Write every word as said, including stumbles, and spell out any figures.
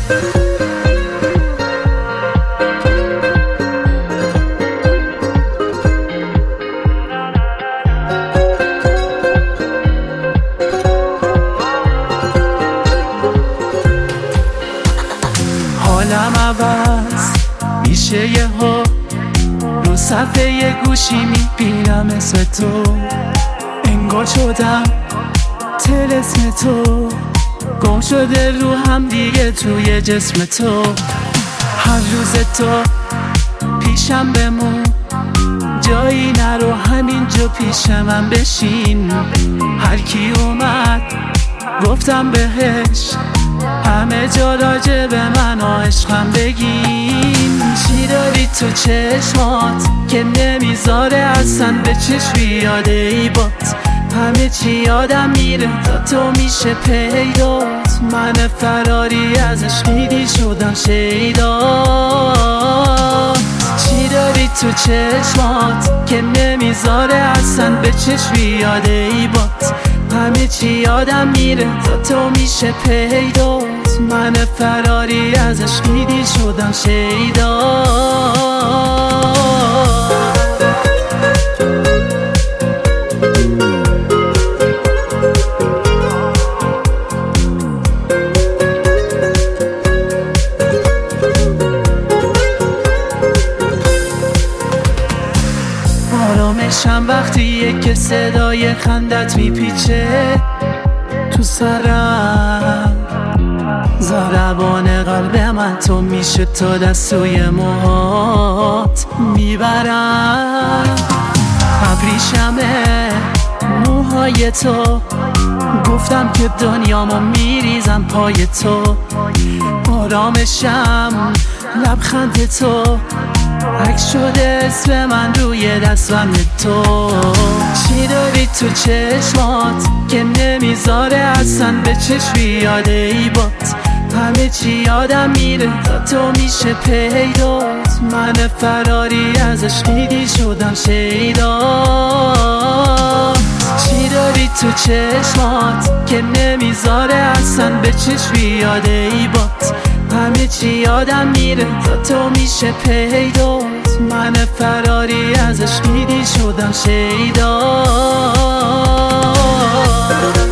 حالم عوض میشه یه ها، رو صفحه یه گوشی میبینم اسم تو، انگار شدم طلسم تو، گم شده رو هم دیگه توی جسم تو. هر روز تو پیشم بمون، جایی نرو همینجا پیش من بشین. هر کی اومد گفتم بهش همه جا راجع به من و عشقم بگین. چی داری تو چشمات که نمیذاره اصلا به چشم بیاد ای بات؟ همه چی یادم میره تا تو میشه پیدات. من فراری ازش خیلی شدم شیدا. چی داری تو چشمات که نمیذاره اصلا به چشم بیاد ای بات؟ همه چی یادم میره تا تو میشه پیدات. من فراری ازش خیلی شدم شیدا. آرامشم وقتیه که صدای خندت میپیچه تو سرم. ضربان قلب من تو میشه تا دستوی موهات میبرم. ابریشمه موهای تو، گفتم که دنیامو میریزم پای تو. آرامشم لبخند تو، عکس شده اسم من روی دستبند تو. چی داری تو چشمات که نمیذاره اصلا به چشم بیاد ای بات؟ همه چی یادم میره تا تو میشه پیدات. من فراری ازش خیلی شدم شیدا. چی داری تو چشمات که نمیذاره اصلا به چشم بیاد ای بات؟ همه چی یادم میره تا تو میشه پیدات. من فراری ازش خیلی شدم شیدا.